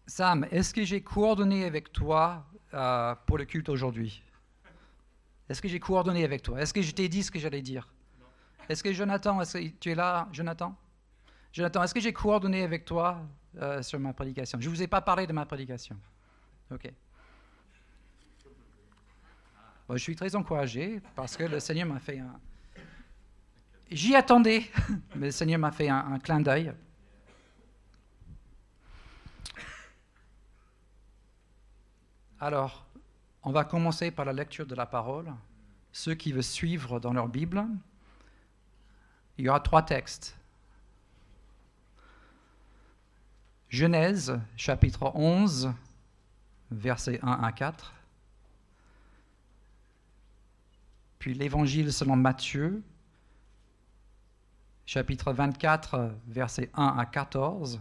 Sam, est-ce que j'ai coordonné avec toi pour le culte aujourd'hui? Est-ce que j'ai coordonné avec toi? Est-ce que je t'ai dit ce que j'allais dire? Est-ce que Jonathan, tu es là, Jonathan? Jonathan, est-ce que j'ai coordonné avec toi sur ma prédication? Je ne vous ai pas parlé de ma prédication. Ok. Bon, je suis très encouragé parce que le Seigneur m'a fait un... J'y attendais, mais le Seigneur m'a fait un clin d'œil. Alors, on va commencer par la lecture de la parole. Ceux qui veulent suivre dans leur Bible, il y aura 3 textes. Genèse, chapitre 11, versets 1 à 4. Puis l'Évangile selon Matthieu, chapitre 24, versets 1 à 14.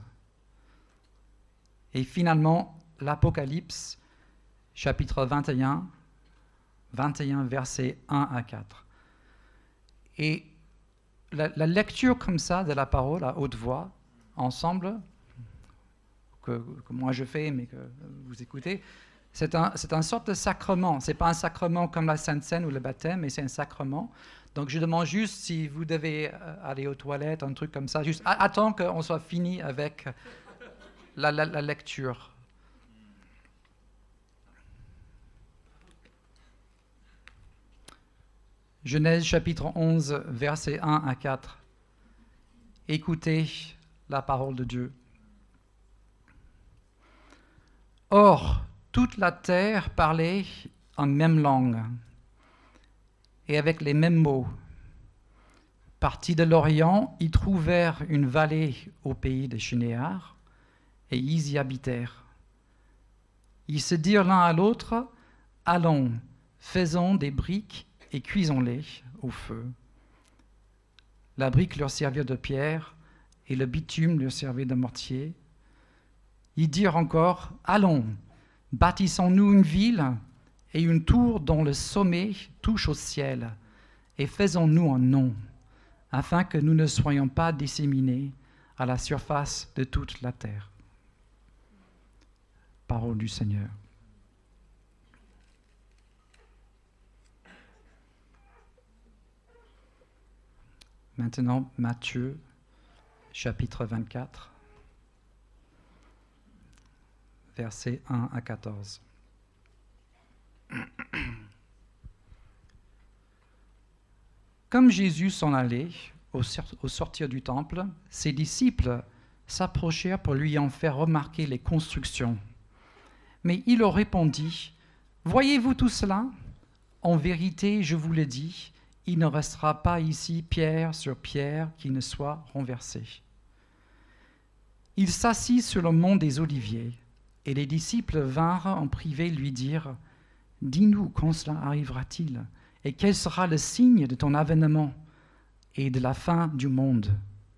Et finalement, l'Apocalypse, chapitre 21, versets 1 à 4. Et la lecture comme ça de la parole à haute voix, ensemble, que moi je fais, mais que vous écoutez, c'est un sorte de sacrement. Ce n'est pas un sacrement comme la Sainte Seine ou le baptême, mais c'est un sacrement. Donc je demande juste si vous devez aller aux toilettes, un truc comme ça, juste attends qu'on soit fini avec la lecture. Genèse chapitre 11, versets 1 à 4. Écoutez la parole de Dieu. Or, toute la terre parlait en même langue et avec les mêmes mots. Partis de l'Orient, ils trouvèrent une vallée au pays de Shinéar et ils y habitèrent. Ils se dirent l'un à l'autre, « Allons, faisons des briques et cuisons-les au feu. » La brique leur servit de pierre et le bitume leur servit de mortier. Ils dirent encore, « Allons, bâtissons-nous une ville et une tour dont le sommet touche au ciel, et faisons-nous un nom, afin que nous ne soyons pas disséminés à la surface de toute la terre. » Parole du Seigneur. Maintenant, Matthieu, chapitre 24. Versets 1 à 14. Comme Jésus s'en allait au sortir du temple, ses disciples s'approchèrent pour lui en faire remarquer les constructions. Mais il leur répondit, « Voyez-vous tout cela? En vérité, je vous le dis, il ne restera pas ici pierre sur pierre qui ne soit renversée. » Il s'assit sur le mont des Oliviers. Et les disciples vinrent en privé lui dire, « Dis-nous quand cela arrivera-t-il, et quel sera le signe de ton avènement et de la fin du monde ?»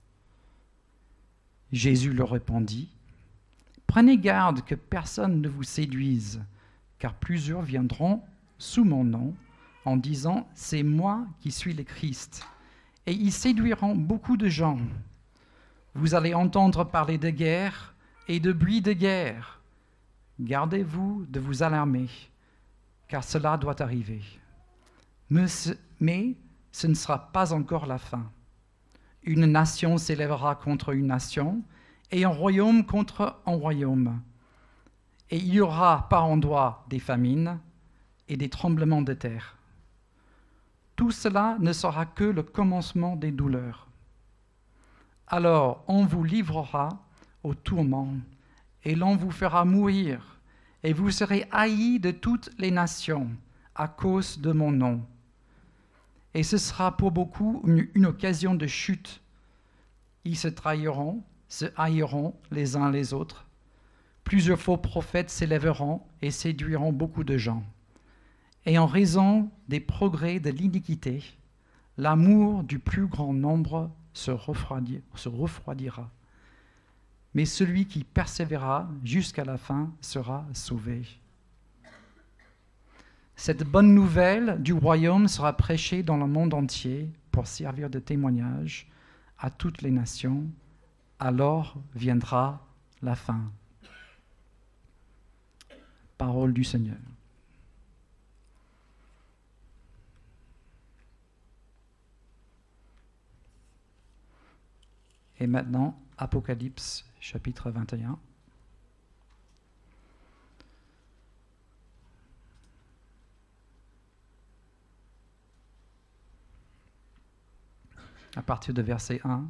Jésus leur répondit, « Prenez garde que personne ne vous séduise, car plusieurs viendront sous mon nom en disant, « C'est moi qui suis le Christ », et ils séduiront beaucoup de gens. Vous allez entendre parler de guerre et de bruit de guerre. Gardez-vous de vous alarmer, car cela doit arriver. Mais ce ne sera pas encore la fin. Une nation s'élèvera contre une nation, et un royaume contre un royaume. Et il y aura par endroits des famines et des tremblements de terre. Tout cela ne sera que le commencement des douleurs. Alors on vous livrera au tourment, et l'on vous fera mourir, et vous serez haïs de toutes les nations à cause de mon nom. Et ce sera pour beaucoup une occasion de chute. Ils se trahiront, se haïront les uns les autres. Plusieurs faux prophètes s'élèveront et séduiront beaucoup de gens. Et en raison des progrès de l'iniquité, l'amour du plus grand nombre se refroidira. Mais celui qui persévérera jusqu'à la fin sera sauvé. Cette bonne nouvelle du royaume sera prêchée dans le monde entier pour servir de témoignage à toutes les nations. Alors viendra la fin. Parole du Seigneur. Et maintenant, Apocalypse, chapitre 21. À partir de verset 1.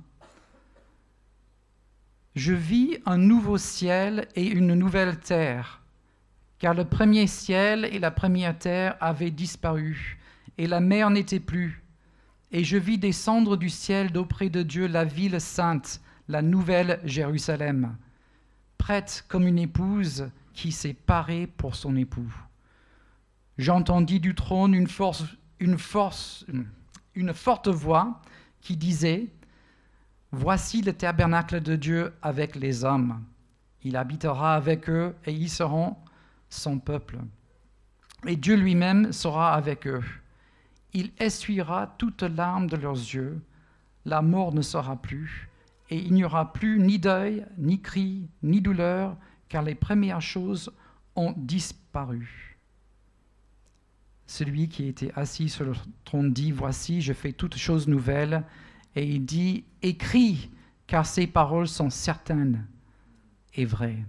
Je vis un nouveau ciel et une nouvelle terre, car le premier ciel et la première terre avaient disparu, et la mer n'était plus. Et je vis descendre du ciel d'auprès de Dieu la ville sainte, la nouvelle Jérusalem, prête comme une épouse qui s'est parée pour son époux. J'entendis du trône une forte voix qui disait : Voici le tabernacle de Dieu avec les hommes. Il habitera avec eux et ils seront son peuple. Et Dieu lui-même sera avec eux. Il essuiera toute larme de leurs yeux. La mort ne sera plus. Et il n'y aura plus ni deuil, ni cri, ni douleur, car les premières choses ont disparu. Celui qui était assis sur le trône dit : Voici, je fais toutes choses nouvelles. Et il dit : Écris, car ces paroles sont certaines et vraies.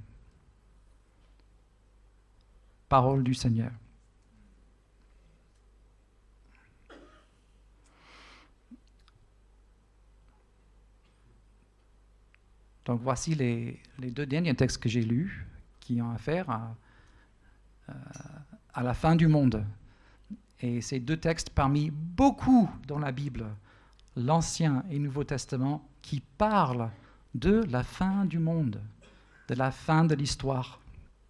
Parole du Seigneur. Donc voici les deux derniers textes que j'ai lus qui ont affaire à la fin du monde. Et ces deux textes parmi beaucoup dans la Bible, l'Ancien et Nouveau Testament, qui parlent de la fin du monde, de la fin de l'histoire.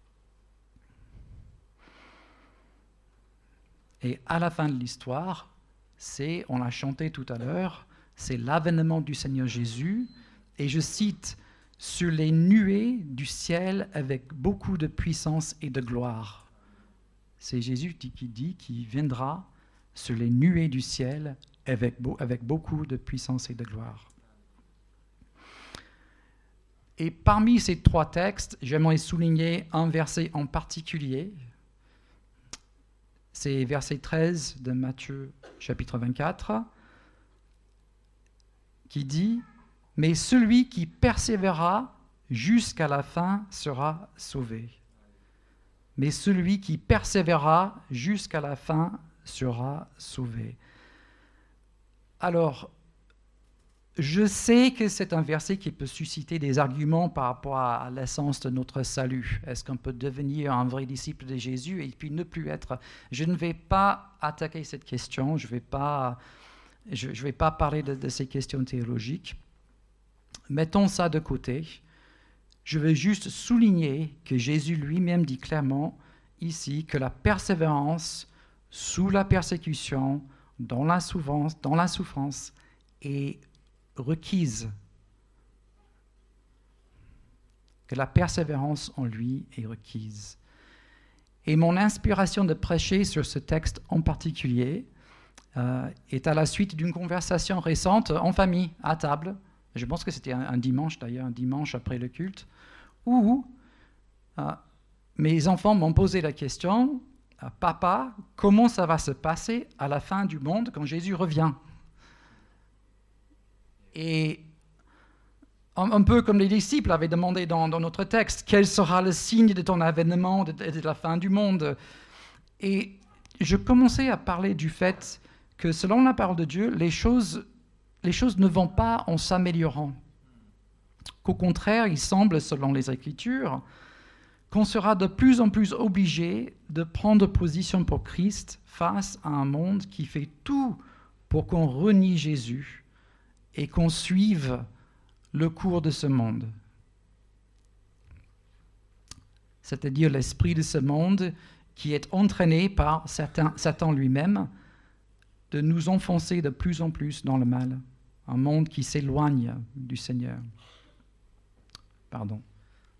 Et à la fin de l'histoire, on l'a chanté tout à l'heure, c'est l'avènement du Seigneur Jésus, et je cite, « sur les nuées du ciel avec beaucoup de puissance et de gloire ». C'est Jésus qui dit qu'il viendra sur les nuées du ciel avec beaucoup de puissance et de gloire. Et parmi ces trois textes, j'aimerais souligner un verset en particulier. C'est verset 13 de Matthieu chapitre 24, qui dit « Mais celui qui persévérera jusqu'à la fin sera sauvé. » Mais celui qui persévérera jusqu'à la fin sera sauvé. Alors, je sais que c'est un verset qui peut susciter des arguments par rapport à l'essence de notre salut. Est-ce qu'on peut devenir un vrai disciple de Jésus et puis ne plus être? Je ne vais pas attaquer cette question, je ne vais pas parler de ces questions théologiques. Mettons ça de côté. Je veux juste souligner que Jésus lui-même dit clairement ici que la persévérance sous la persécution, dans la souffrance est requise. Que la persévérance en lui est requise. Et mon inspiration de prêcher sur ce texte en particulier est à la suite d'une conversation récente en famille, à table. Je pense que c'était un dimanche d'ailleurs, un dimanche après le culte, où mes enfants m'ont posé la question, Papa, comment ça va se passer à la fin du monde quand Jésus revient? Et un peu comme les disciples avaient demandé dans notre texte, quel sera le signe de ton avènement, de la fin du monde? Et je commençais à parler du fait que selon la parole de Dieu, les choses ne vont pas en s'améliorant. Qu'au contraire, il semble, selon les Écritures, qu'on sera de plus en plus obligé de prendre position pour Christ face à un monde qui fait tout pour qu'on renie Jésus et qu'on suive le cours de ce monde. C'est-à-dire l'esprit de ce monde qui est entraîné par Satan lui-même de nous enfoncer de plus en plus dans le mal. Un monde qui s'éloigne du Seigneur. Pardon.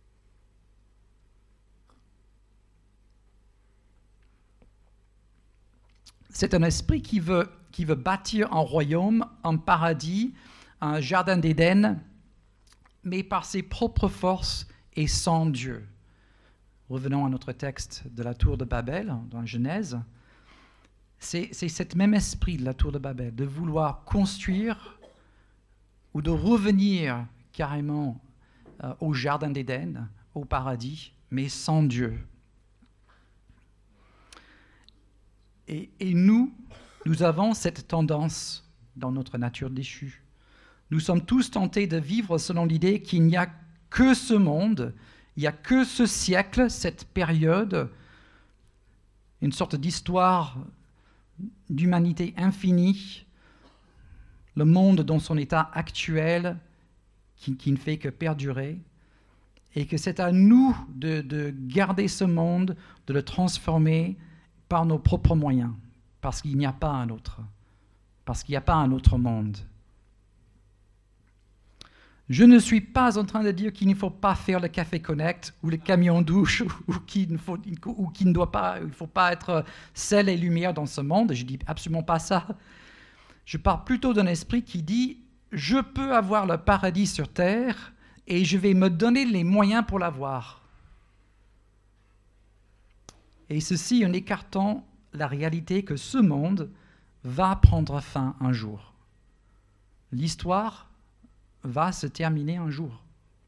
C'est un esprit qui veut bâtir un royaume, un paradis, un jardin d'Éden, mais par ses propres forces et sans Dieu. revenons à notre texte de la tour de Babel, dans Genèse, c'est cet même esprit de la tour de Babel, de vouloir construire ou de revenir carrément au jardin d'Éden, au paradis, mais sans Dieu. Et nous avons cette tendance dans notre nature déchue. Nous sommes tous tentés de vivre selon l'idée qu'il n'y a que ce monde, il n'y a que ce siècle, cette période, une sorte d'histoire d'humanité infinie, le monde dans son état actuel qui ne fait que perdurer, et que c'est à nous de garder ce monde, de le transformer par nos propres moyens, parce qu'il n'y a pas un autre, parce qu'il n'y a pas un autre monde. Je ne suis pas en train de dire qu'il ne faut pas faire le café connect ou le camion douche ou qu'il ne faut pas être sel et lumière dans ce monde. Je ne dis absolument pas ça. Je parle plutôt d'un esprit qui dit « Je peux avoir le paradis sur terre et je vais me donner les moyens pour l'avoir. » Et ceci en écartant la réalité que ce monde va prendre fin un jour. L'histoire va se terminer un jour.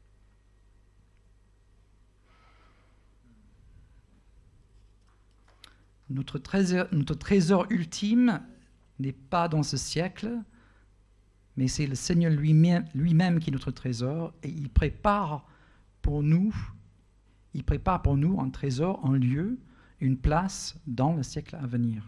Notre trésor ultime n'est pas dans ce siècle, mais c'est le Seigneur lui-même qui est notre trésor, et il prépare pour nous un trésor, un lieu, une place dans le siècle à venir.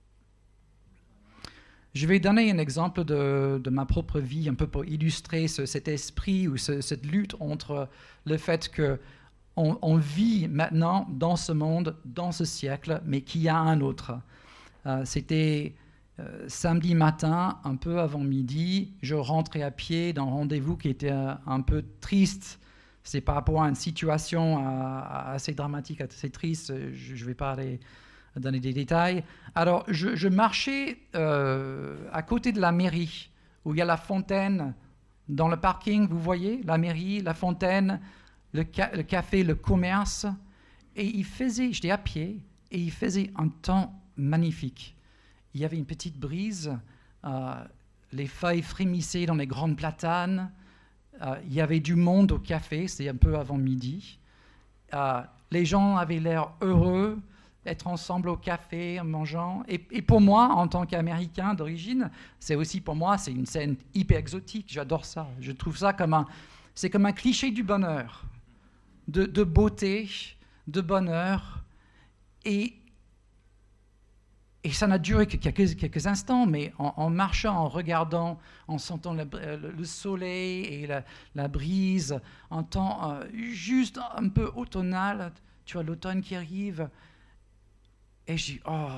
Je vais donner un exemple de ma propre vie, un peu pour illustrer cet esprit ou cette lutte entre le fait qu'on vit maintenant dans ce monde, dans ce siècle, mais qu'il y a un autre. C'était samedi matin, un peu avant midi, je rentrais à pied d'un rendez-vous qui était un peu triste. C'est par rapport à une situation assez dramatique, assez triste. Je ne vais pas aller donner des détails. Alors, je marchais à côté de la mairie, où il y a la fontaine dans le parking, vous voyez, la mairie, la fontaine, le café, le commerce. Et j'étais à pied, et il faisait un temps magnifique. Il y avait une petite brise, les feuilles frémissaient dans les grandes platanes, il y avait du monde au café, c'était un peu avant midi. Les gens avaient l'air heureux, être ensemble au café, en mangeant. Et pour moi, en tant qu'Américain d'origine, c'est une scène hyper exotique. J'adore ça. Je trouve ça c'est comme un cliché du bonheur, de beauté, de bonheur. Et ça n'a duré que quelques instants, mais en marchant, en regardant, en sentant le soleil et la brise, en temps juste un peu automnal, tu vois l'automne qui arrive. Et je dis,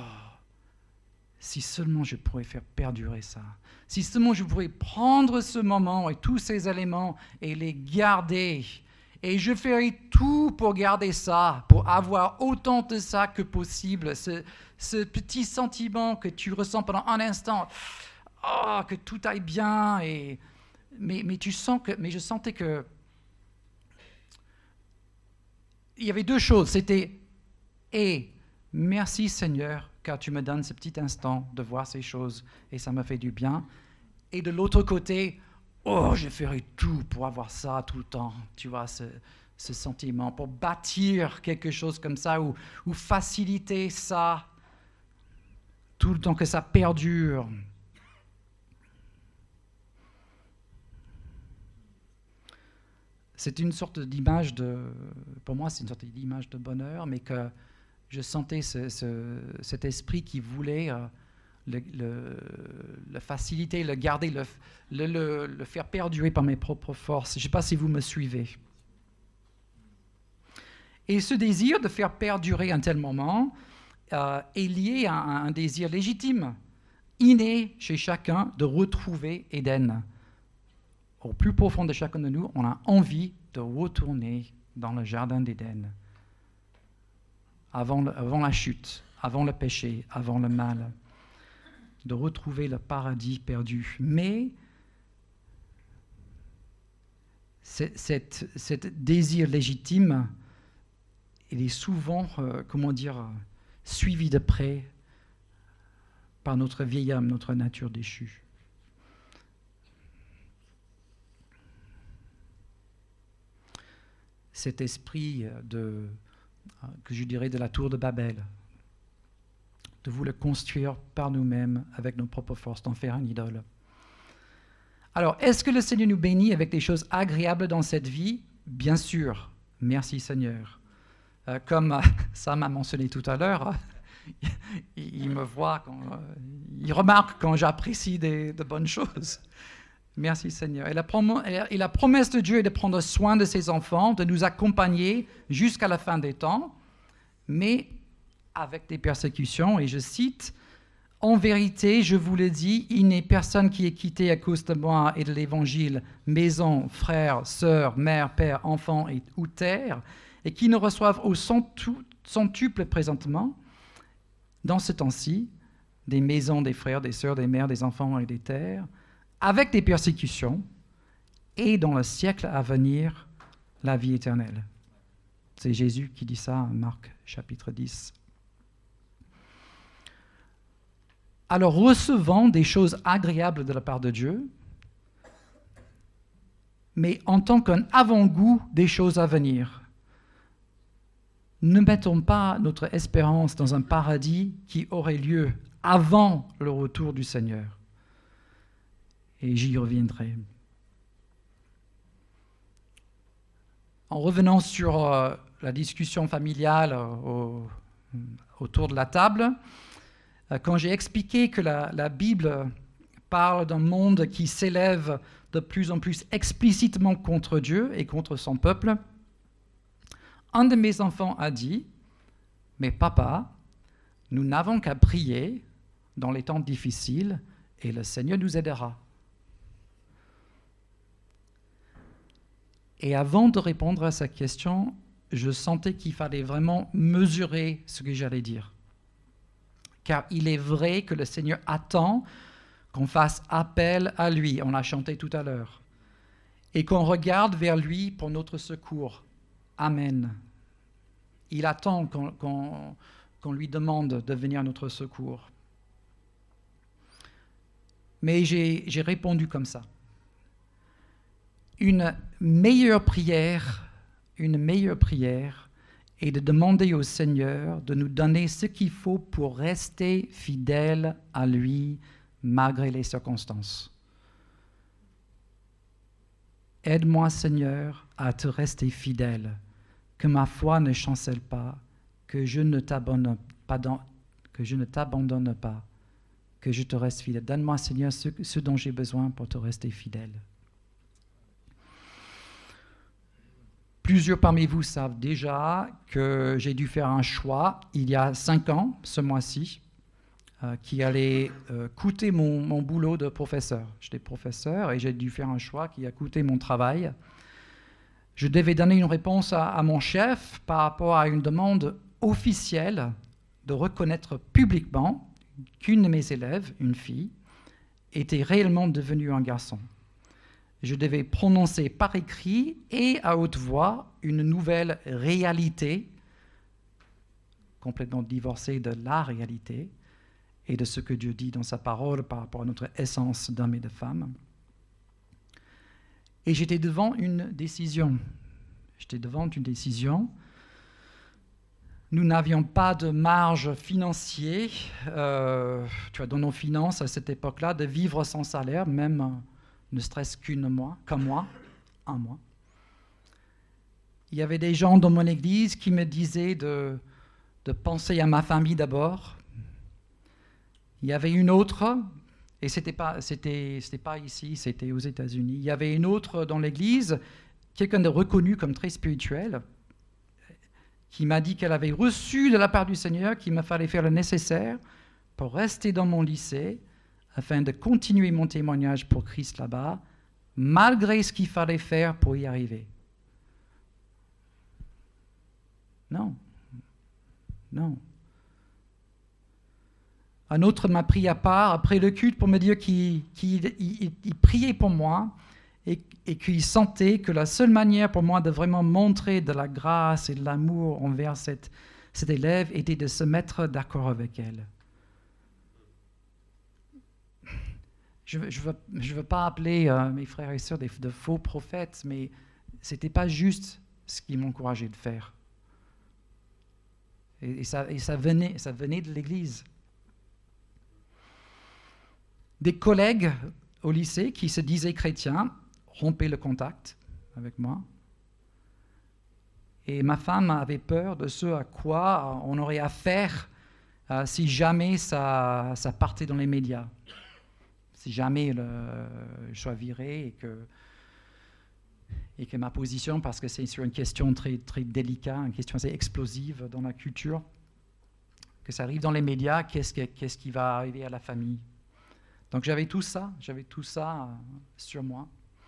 si seulement je pourrais faire perdurer ça. Si seulement je pourrais prendre ce moment et tous ces éléments et les garder. Et je ferai tout pour garder ça, pour avoir autant de ça que possible. Ce petit sentiment que tu ressens pendant un instant, que tout aille bien. Mais je sentais que il y avait deux choses. C'était merci Seigneur, car tu me donnes ce petit instant de voir ces choses et ça me fait du bien. Et de l'autre côté, je ferai tout pour avoir ça tout le temps. Tu vois, ce sentiment, pour bâtir quelque chose comme ça ou faciliter ça tout le temps que ça perdure. C'est une sorte d'image pour moi, c'est une sorte d'image de bonheur, mais que je sentais cet esprit qui voulait le faciliter, le garder, le faire perdurer par mes propres forces. Je ne sais pas si vous me suivez. Et ce désir de faire perdurer un tel moment est lié à un désir légitime, inné chez chacun de retrouver Éden. Au plus profond de chacun de nous, on a envie de retourner dans le jardin d'Éden. Avant la chute, avant le péché, avant le mal, de retrouver le paradis perdu. Mais cet désir légitime il est souvent, suivi de près par notre vieil âme, notre nature déchue. Cet esprit que je dirais de la tour de Babel, de vouloir construire par nous-mêmes, avec nos propres forces, d'en faire une idole. Alors, est-ce que le Seigneur nous bénit avec des choses agréables dans cette vie? Bien sûr. Merci Seigneur. Comme Sam a mentionné tout à l'heure, il me voit, il remarque quand j'apprécie de bonnes choses. Merci Seigneur. Et la promesse de Dieu est de prendre soin de ses enfants, de nous accompagner jusqu'à la fin des temps, mais avec des persécutions. Et je cite, « En vérité, je vous le dis, il n'est personne qui est quitté à cause de moi et de l'Évangile, maison, frères, sœurs, mère, père, enfants ou terre, et qui ne reçoivent au centuple présentement, dans ce temps-ci, des maisons, des frères, des sœurs, des mères, des enfants et des terres, avec des persécutions, et dans le siècle à venir, la vie éternelle. » C'est Jésus qui dit ça en Marc chapitre 10. Alors, recevons des choses agréables de la part de Dieu, mais en tant qu'un avant-goût des choses à venir. Ne mettons pas notre espérance dans un paradis qui aurait lieu avant le retour du Seigneur. Et j'y reviendrai. En revenant sur la discussion familiale autour de la table, quand j'ai expliqué que la Bible parle d'un monde qui s'élève de plus en plus explicitement contre Dieu et contre son peuple, un de mes enfants a dit, « Mais papa, nous n'avons qu'à prier dans les temps difficiles et le Seigneur nous aidera. » Et avant de répondre à cette question, je sentais qu'il fallait vraiment mesurer ce que j'allais dire. Car il est vrai que le Seigneur attend qu'on fasse appel à lui, on a chanté tout à l'heure, et qu'on regarde vers lui pour notre secours. Amen. Il attend qu'on lui demande de venir à notre secours. Mais j'ai répondu comme ça. Une meilleure prière est de demander au Seigneur de nous donner ce qu'il faut pour rester fidèle à lui malgré les circonstances. Aide-moi, Seigneur, à te rester fidèle, que ma foi ne chancelle pas, que je ne t'abandonne pas, que je te reste fidèle. Donne-moi, Seigneur, ce dont j'ai besoin pour te rester fidèle. Plusieurs parmi vous savent déjà que j'ai dû faire un choix il y a 5 ans, ce mois-ci, qui allait coûter mon boulot de professeur. J'étais professeur et j'ai dû faire un choix qui a coûté mon travail. Je devais donner une réponse à mon chef par rapport à une demande officielle de reconnaître publiquement qu'une de mes élèves, une fille, était réellement devenue un garçon. Je devais prononcer par écrit et à haute voix une nouvelle réalité, complètement divorcée de la réalité et de ce que Dieu dit dans sa parole par rapport à notre essence d'homme et de femme. Et j'étais devant une décision. Nous n'avions pas de marge financière, dans nos finances à cette époque-là, de vivre sans salaire, même ne serait-ce un mois. Il y avait des gens dans mon église qui me disaient de penser à ma famille d'abord. Il y avait une autre, et c'était pas ici, c'était aux États-Unis. Il y avait une autre dans l'église, quelqu'un de reconnu comme très spirituel, qui m'a dit qu'elle avait reçu de la part du Seigneur qu'il me fallait faire le nécessaire pour rester dans mon lycée, afin de continuer mon témoignage pour Christ là-bas, malgré ce qu'il fallait faire pour y arriver. Non. Un autre m'a pris à part après le culte pour me dire qu'il priait pour moi et qu'il sentait que la seule manière pour moi de vraiment montrer de la grâce et de l'amour envers cette élève était de se mettre d'accord avec elle. Je veux pas appeler mes frères et sœurs de faux prophètes, mais ce n'était pas juste ce qui m'encourageait de faire. Et ça venait de l'Église. Des collègues au lycée qui se disaient chrétiens rompaient le contact avec moi. Et ma femme avait peur de ce à quoi on aurait affaire si jamais ça partait dans les médias. Si jamais je sois viré et que ma position, parce que c'est sur une question très, très délicate, une question assez explosive dans la culture, que ça arrive dans les médias, qu'est-ce qui va arriver à la famille? Donc j'avais tout ça sur moi.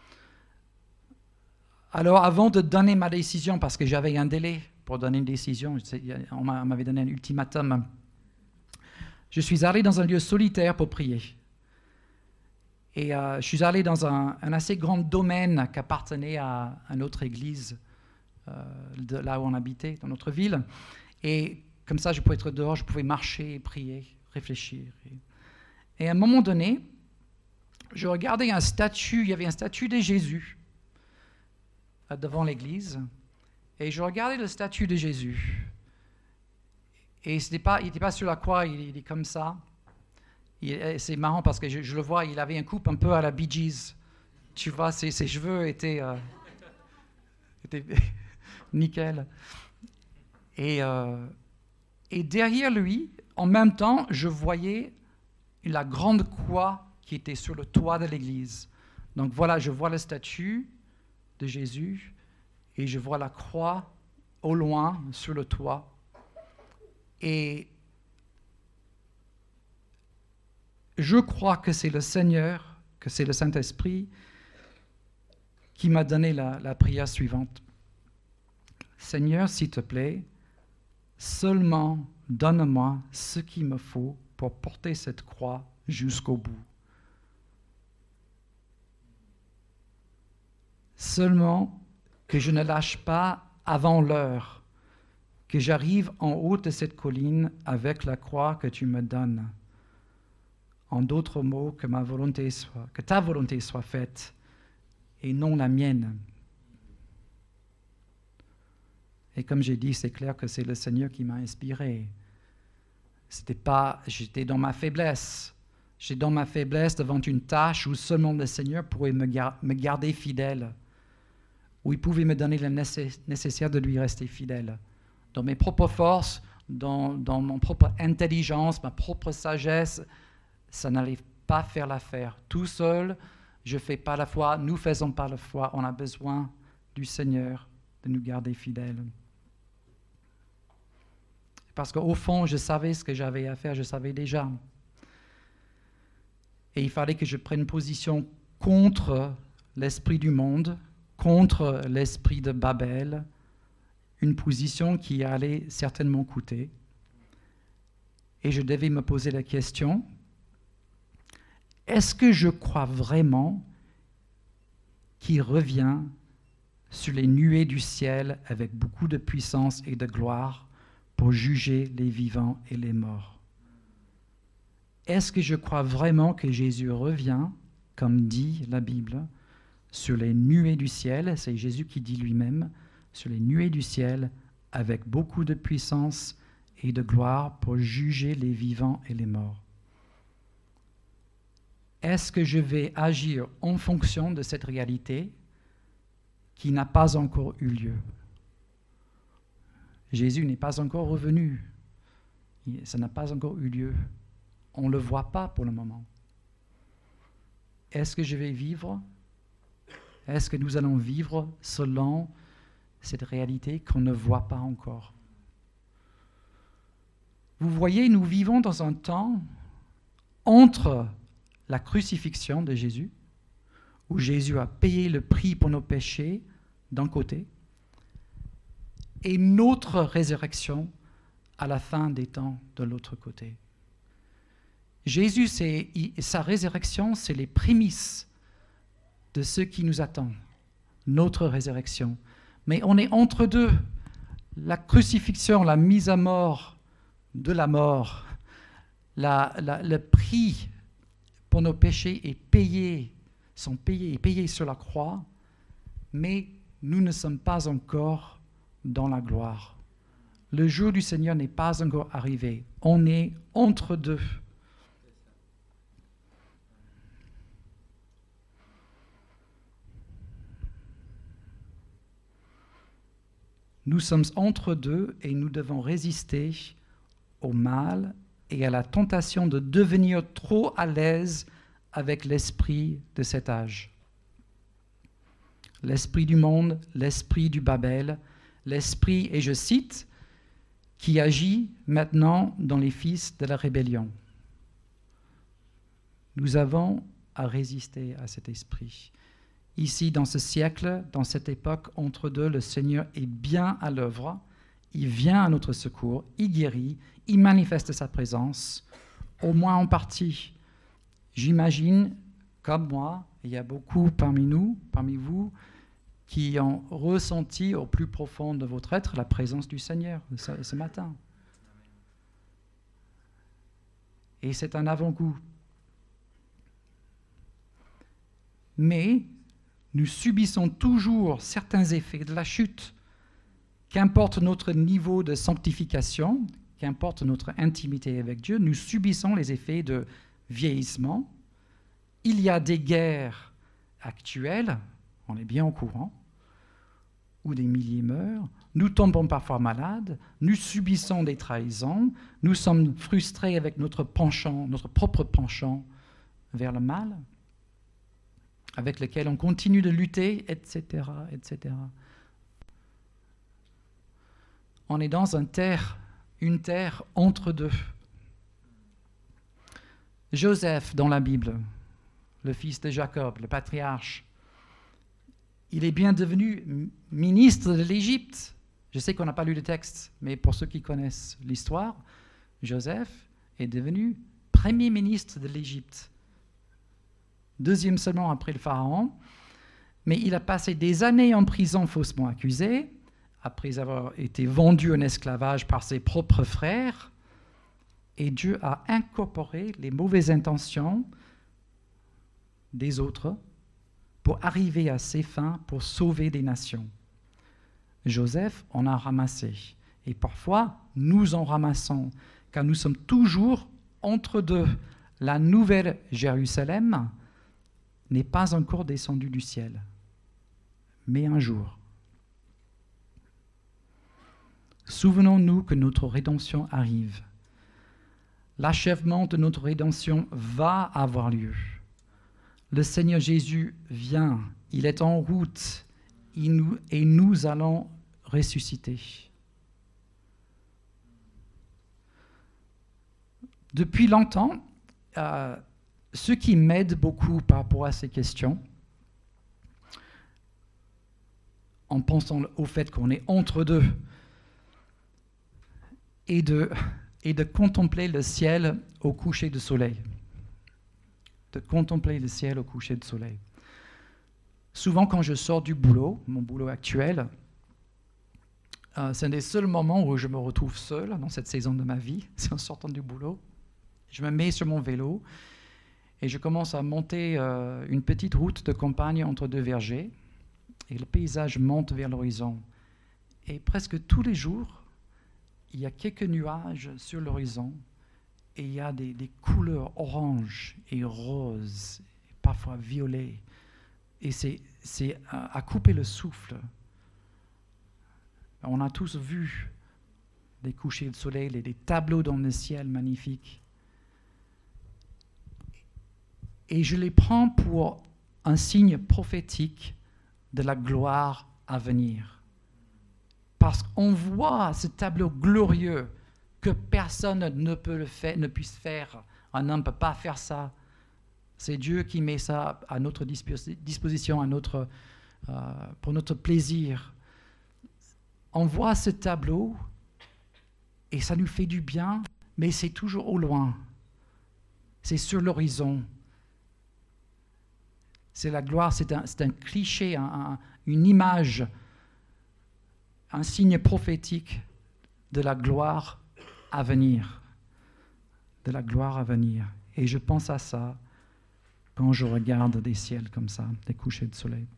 Alors avant de donner ma décision, parce que j'avais un délai pour donner une décision, on m'avait donné un ultimatum, je suis allé dans un lieu solitaire pour prier. Et je suis allé dans un assez grand domaine qui appartenait à notre église, de là où on habitait, dans notre ville. Et comme ça, je pouvais être dehors, je pouvais marcher, prier, réfléchir. Et à un moment donné, je regardais un statut, il y avait un statut de Jésus devant l'église. Et je regardais le statut de Jésus. Et il n'était pas sur la croix, il est comme ça. C'est marrant parce que je le vois, il avait un coupe un peu à la Bee Gees. Tu vois, ses cheveux étaient nickel. Et derrière lui, en même temps, je voyais la grande croix qui était sur le toit de l'église. Donc voilà, je vois le statut de Jésus et je vois la croix au loin sur le toit. Et je crois que c'est le Seigneur, que c'est le Saint-Esprit qui m'a donné la prière suivante. Seigneur, s'il te plaît, seulement donne-moi ce qu'il me faut pour porter cette croix jusqu'au bout. Seulement que je ne lâche pas avant l'heure, que j'arrive en haut de cette colline avec la croix que tu me donnes. En d'autres mots, que ta volonté soit faite et non la mienne. Et comme j'ai dit, c'est clair que c'est le Seigneur qui m'a inspiré. J'étais dans ma faiblesse. J'étais dans ma faiblesse devant une tâche où seulement le Seigneur pourrait me garder fidèle, où il pouvait me donner le nécessaire de lui rester fidèle. Dans mes propres forces, dans mon propre intelligence, ma propre sagesse, ça n'allait pas faire l'affaire. Tout seul, je ne fais pas la foi, nous ne faisons pas la foi. On a besoin du Seigneur de nous garder fidèles. Parce qu'au fond, je savais ce que j'avais à faire, je savais déjà. Et il fallait que je prenne position contre l'esprit du monde, contre l'esprit de Babel, une position qui allait certainement coûter. Et je devais me poser la question, est-ce que je crois vraiment qu'il revient sur les nuées du ciel avec beaucoup de puissance et de gloire pour juger les vivants et les morts? Est-ce que je crois vraiment que Jésus revient, comme dit la Bible, sur les nuées du ciel? C'est Jésus qui dit lui-même, sur les nuées du ciel, avec beaucoup de puissance et de gloire pour juger les vivants et les morts. Est-ce que je vais agir en fonction de cette réalité qui n'a pas encore eu lieu? Jésus n'est pas encore revenu. Ça n'a pas encore eu lieu. On ne le voit pas pour le moment. Est-ce que je vais vivre? Est-ce que nous allons vivre selon cette réalité qu'on ne voit pas encore? Vous voyez, nous vivons dans un temps entre la crucifixion de Jésus, où Jésus a payé le prix pour nos péchés d'un côté, et notre résurrection à la fin des temps de l'autre côté. Jésus, sa résurrection, c'est les prémices de ce qui nous attend, notre résurrection. Mais on est entre deux. La crucifixion, la mise à mort de la mort, le prix pour nos péchés est payé, sont payés sur la croix, mais nous ne sommes pas encore dans la gloire. Le jour du Seigneur n'est pas encore arrivé. On est entre deux. Nous sommes entre deux et nous devons résister au mal et à la tentation de devenir trop à l'aise avec l'esprit de cet âge. L'esprit du monde, l'esprit du Babel, l'esprit, et je cite, qui agit maintenant dans les fils de la rébellion. Nous avons à résister à cet esprit. Ici, dans ce siècle, dans cette époque, entre deux, le Seigneur est bien à l'œuvre. Il vient à notre secours, il guérit, il manifeste sa présence, au moins en partie. J'imagine, comme moi, il y a beaucoup parmi nous, parmi vous, qui ont ressenti au plus profond de votre être la présence du Seigneur ce matin. Et c'est un avant-goût. Mais nous subissons toujours certains effets de la chute. Qu'importe notre niveau de sanctification, qu'importe notre intimité avec Dieu, nous subissons les effets de vieillissement. Il y a des guerres actuelles, on est bien au courant, où des milliers meurent. Nous tombons parfois malades, nous subissons des trahisons, nous sommes frustrés avec notre propre penchant vers le mal, avec lequel on continue de lutter, etc., etc. On est dans une terre entre deux. Joseph, dans la Bible, le fils de Jacob, le patriarche, il est bien devenu ministre de l'Égypte. Je sais qu'on n'a pas lu le texte, mais pour ceux qui connaissent l'histoire, Joseph est devenu premier ministre de l'Égypte. Deuxième seulement après le Pharaon. Mais il a passé des années en prison faussement accusé, après avoir été vendu en esclavage par ses propres frères. Et Dieu a incorporé les mauvaises intentions des autres pour arriver à ses fins, pour sauver des nations. Joseph en a ramassé. Et parfois, nous en ramassons, car nous sommes toujours entre deux. La nouvelle Jérusalem n'est pas encore descendue du ciel, mais un jour. Souvenons-nous que notre rédemption arrive. L'achèvement de notre rédemption va avoir lieu. Le Seigneur Jésus vient, il est en route, et nous allons ressusciter. Depuis longtemps, ce qui m'aide beaucoup par rapport à ces questions, en pensant au fait qu'on est entre deux, et de contempler le ciel au coucher du soleil. De contempler le ciel au coucher du soleil. Souvent, quand je sors du boulot, mon boulot actuel, c'est un des seuls moments où je me retrouve seul dans cette saison de ma vie, c'est en sortant du boulot. Je me mets sur mon vélo et je commence à monter une petite route de campagne entre deux vergers et le paysage monte vers l'horizon. Et presque tous les jours, il y a quelques nuages sur l'horizon et il y a des couleurs orange et rose, et parfois violet. Et c'est à couper le souffle. On a tous vu des couchers de soleil, des tableaux dans le ciel magnifiques. Et je les prends pour un signe prophétique de la gloire à venir. Parce qu'on voit ce tableau glorieux que personne ne puisse faire. Un homme ne peut pas faire ça. C'est Dieu qui met ça à notre disposition, pour notre plaisir. On voit ce tableau et ça nous fait du bien, mais c'est toujours au loin. C'est sur l'horizon. C'est la gloire, c'est un cliché, une image, un signe prophétique de la gloire à venir. De la gloire à venir. Et je pense à ça quand je regarde des ciels comme ça, des couchers de soleil.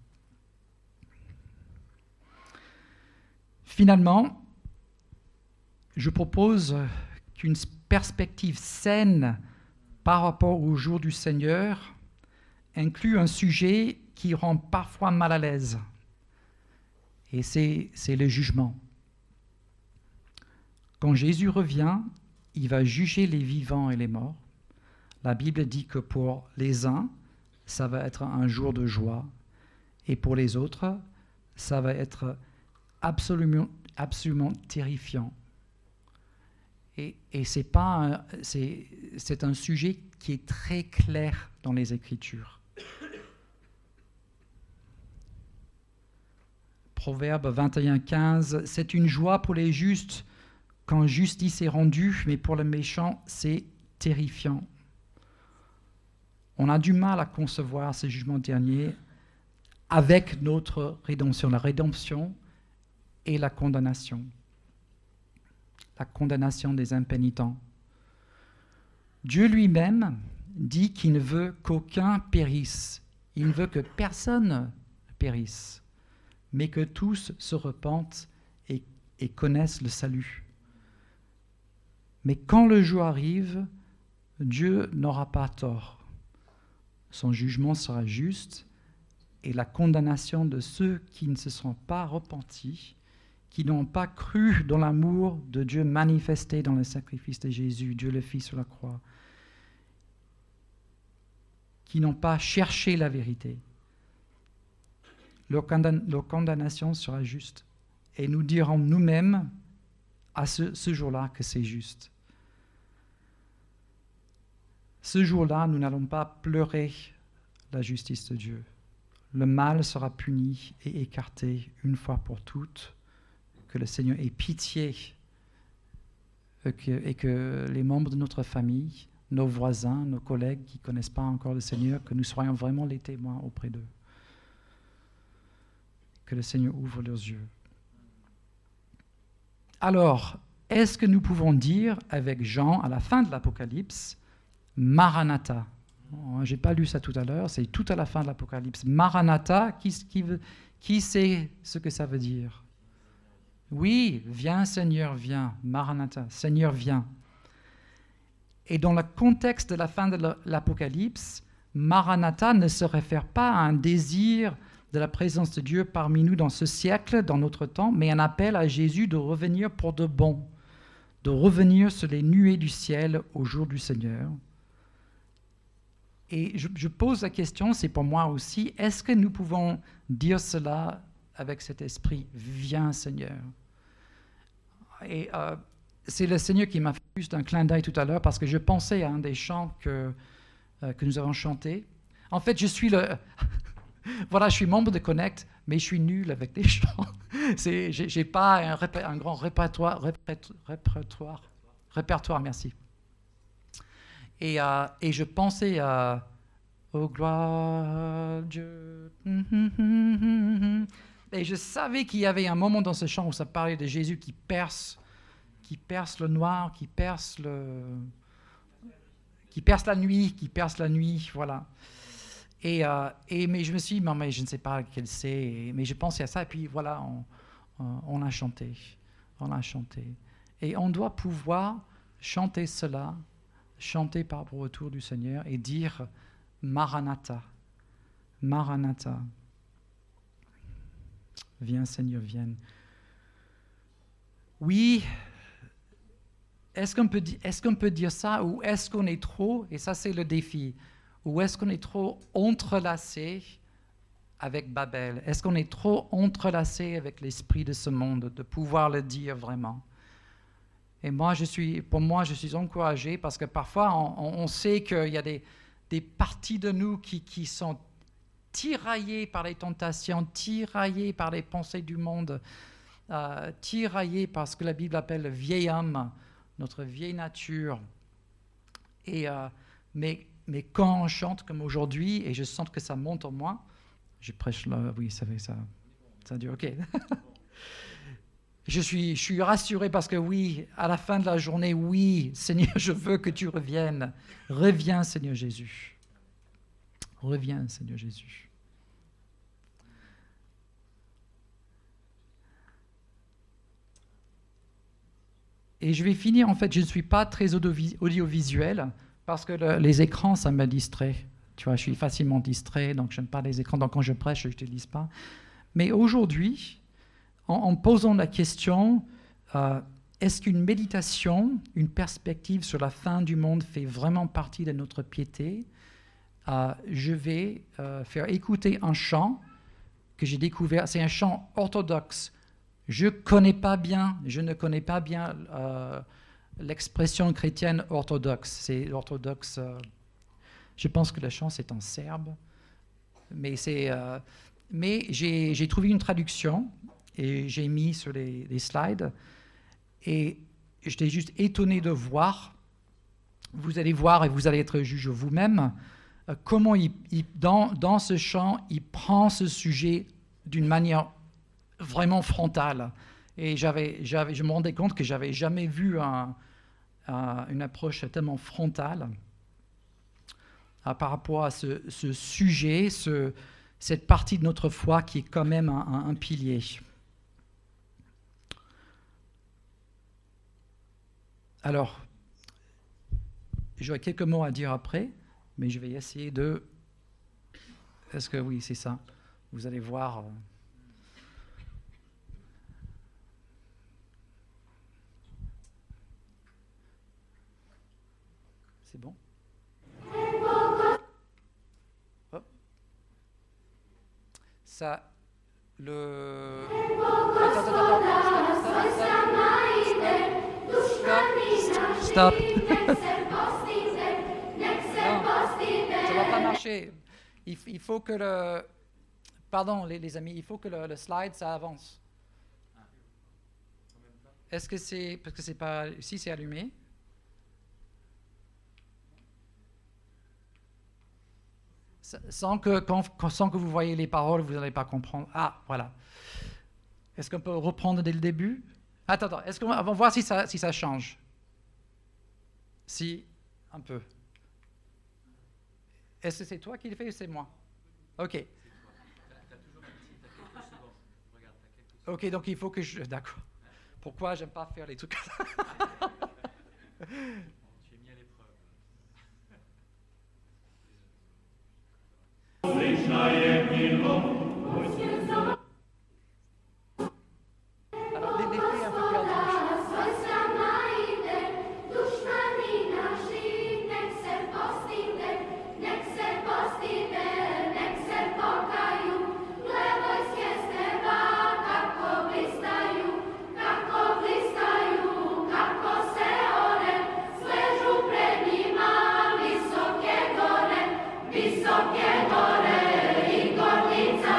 Finalement, je propose qu'une perspective saine par rapport au jour du Seigneur inclut un sujet qui rend parfois mal à l'aise. Et c'est le jugement. Quand Jésus revient, il va juger les vivants et les morts. La Bible dit que pour les uns, ça va être un jour de joie, et pour les autres, ça va être absolument terrifiant. Et c'est un sujet qui est très clair dans les Écritures. Proverbe 21:15, c'est une joie pour les justes quand justice est rendue, mais pour le méchant, c'est terrifiant. On a du mal à concevoir ce jugement dernier avec notre rédemption, la rédemption et la condamnation des impénitents. Dieu lui-même dit qu'il ne veut qu'aucun périsse. Il ne veut que personne périsse, mais que tous se repentent et connaissent le salut. Mais quand le jour arrive, Dieu n'aura pas tort. Son jugement sera juste et la condamnation de ceux qui ne se sont pas repentis, qui n'ont pas cru dans l'amour de Dieu manifesté dans le sacrifice de Jésus, Dieu le Fils sur la croix, qui n'ont pas cherché la vérité. Leur condamnation sera juste. Et nous dirons nous-mêmes à ce jour-là que c'est juste. Ce jour-là, nous n'allons pas pleurer la justice de Dieu. Le mal sera puni et écarté une fois pour toutes. Que le Seigneur ait pitié et que les membres de notre famille, nos voisins, nos collègues qui ne connaissent pas encore le Seigneur, que nous soyons vraiment les témoins auprès d'eux. Que le Seigneur ouvre leurs yeux. Alors, est-ce que nous pouvons dire avec Jean, à la fin de l'Apocalypse, Maranatha? Je n'ai pas lu ça tout à l'heure, c'est tout à la fin de l'Apocalypse. Maranatha, qui sait ce que ça veut dire? Oui, viens Seigneur, viens. Maranatha, Seigneur, viens. Et dans le contexte de la fin de l'Apocalypse, Maranatha ne se réfère pas à un désir de la présence de Dieu parmi nous dans ce siècle, dans notre temps, mais un appel à Jésus de revenir pour de bon, de revenir sur les nuées du ciel au jour du Seigneur. Et je pose la question, c'est pour moi aussi, est-ce que nous pouvons dire cela avec cet esprit, viens Seigneur? Et c'est le Seigneur qui m'a fait juste un clin d'œil tout à l'heure parce que je pensais à un des chants que nous avons chanté. En fait, je suis voilà, je suis membre de Connect, mais je suis nul avec les chants. J'ai pas un grand répertoire, merci. Et je pensais à oh gloire Dieu. Et je savais qu'il y avait un moment dans ce chant où ça parlait de Jésus qui perce le noir, qui perce la nuit, voilà. Mais je me suis dit, mais je ne sais pas quel c'est, mais je pensais à ça, et puis voilà, on a chanté. Et on doit pouvoir chanter cela, chanter par rapport au retour du Seigneur et dire Maranatha, Maranatha. Viens Seigneur, viens. Oui, est-ce qu'on peut dire ça, ou est-ce qu'on est trop, et ça c'est le défi, ou est-ce qu'on est trop entrelacé avec Babel? Est-ce qu'on est trop entrelacé avec l'esprit de ce monde, de pouvoir le dire vraiment? Et pour moi, je suis encouragé parce que parfois, on sait qu'il y a des parties de nous qui sont tiraillées par les tentations, tiraillées par les pensées du monde, tiraillées par ce que la Bible appelle le vieil homme, notre vieille nature. Mais mais quand on chante comme aujourd'hui, et je sens que ça monte en moi, je prêche là, oui, ça dure, ok. Je suis rassuré parce que oui, à la fin de la journée, oui, Seigneur, je veux que tu reviennes. Reviens, Seigneur Jésus. Reviens, Seigneur Jésus. Et je vais finir, en fait, je ne suis pas très audiovisuel parce que les écrans, ça me distrait. Tu vois, je suis facilement distrait, donc je n'aime pas les écrans. Donc quand je prêche, je ne utilise pas. Mais aujourd'hui, en posant la question, est-ce qu'une méditation, une perspective sur la fin du monde fait vraiment partie de notre piété? Je vais faire écouter un chant que j'ai découvert. C'est un chant orthodoxe. Je ne connais pas bien l'expression chrétienne orthodoxe. C'est orthodoxe. Je pense que le chant c'est en serbe, mais j'ai trouvé une traduction et j'ai mis sur les slides. Et j'étais juste étonné de voir. Vous allez voir et vous allez être juge vous-même. Comment dans ce chant, il prend ce sujet d'une manière vraiment frontale. Et je me rendais compte que je n'avais jamais vu une approche tellement frontale par rapport à ce sujet, cette partie de notre foi qui est quand même un pilier. Alors, j'aurais quelques mots à dire après, mais je vais essayer de... Est-ce que oui, c'est ça? Vous allez voir... C'est bon? Hop. Ça, le... Stop. Ça va pas marcher. Il faut que le... Pardon, les amis, il faut que le slide, ça avance. Est-ce que c'est... Parce que c'est pas... Si c'est allumé. Sans que vous voyez les paroles, vous n'allez pas comprendre. Ah, voilà. Est-ce qu'on peut reprendre dès le début? Attends. Est-ce qu'on va voir si ça change? Si, un peu. Est-ce que c'est toi qui le fais ou c'est moi? Ok. Ok, donc il faut que je... D'accord. Pourquoi j'aime pas faire les trucs comme ça? Tu es mis à l'épreuve. Alors, l'effet est un peu perdu. Wysokie góry i gornica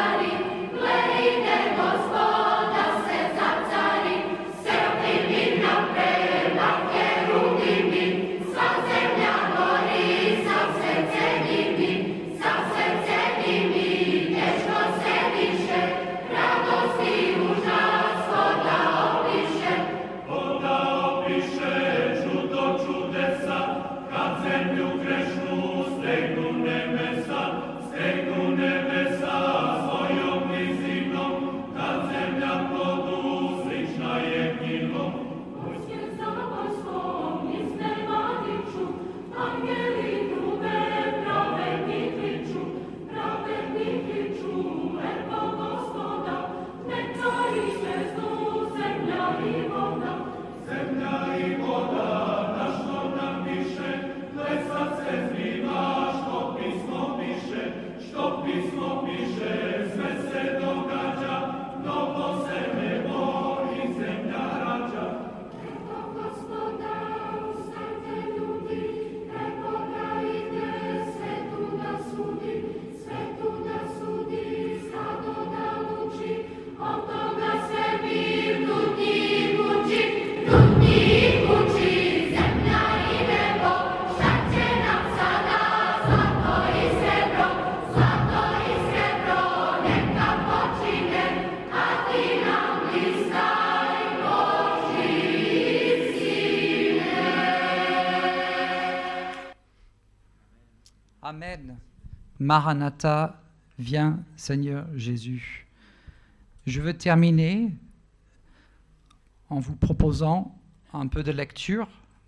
Amen. Maranatha, viens Seigneur Jésus. Je veux terminer en vous proposant un peu de lecture.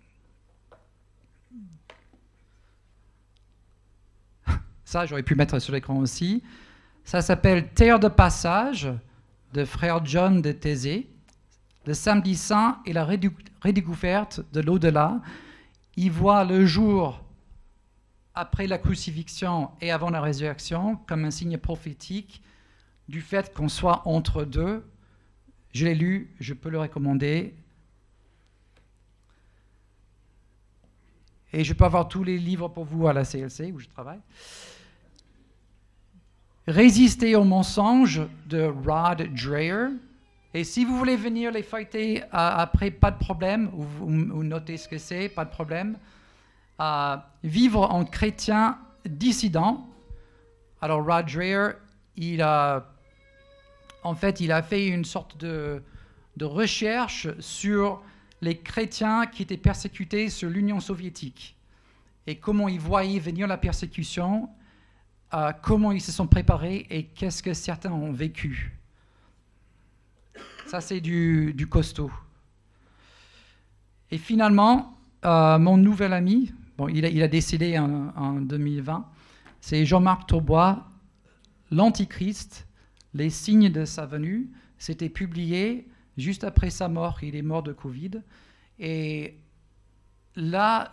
Ça, j'aurais pu mettre sur l'écran aussi. Ça s'appelle Terre de passage de frère John de Thésée. Le samedi saint et la redécouverte de l'au-delà. Il voit le jour après la crucifixion et avant la résurrection comme un signe prophétique du fait qu'on soit entre deux. Je l'ai lu, je peux le recommander. Et je peux avoir tous les livres pour vous à la CLC où je travaille. Résister au mensonge de Rod Dreher. Et si vous voulez venir les feuilleter après, pas de problème, ou noter ce que c'est, pas de problème. Vivre en chrétien dissident. Alors Rod Dreher, il a fait une sorte de recherche sur les chrétiens qui étaient persécutés sur l'Union soviétique et comment ils voyaient venir la persécution, comment ils se sont préparés et qu'est-ce que certains ont vécu. Ça, c'est du costaud. Et finalement, mon nouvel ami, il a décédé en 2020, c'est Jean-Marc Tourbois, L'Antichrist, les signes de sa venue. C'était publié juste après sa mort. Il est mort de Covid. Et là,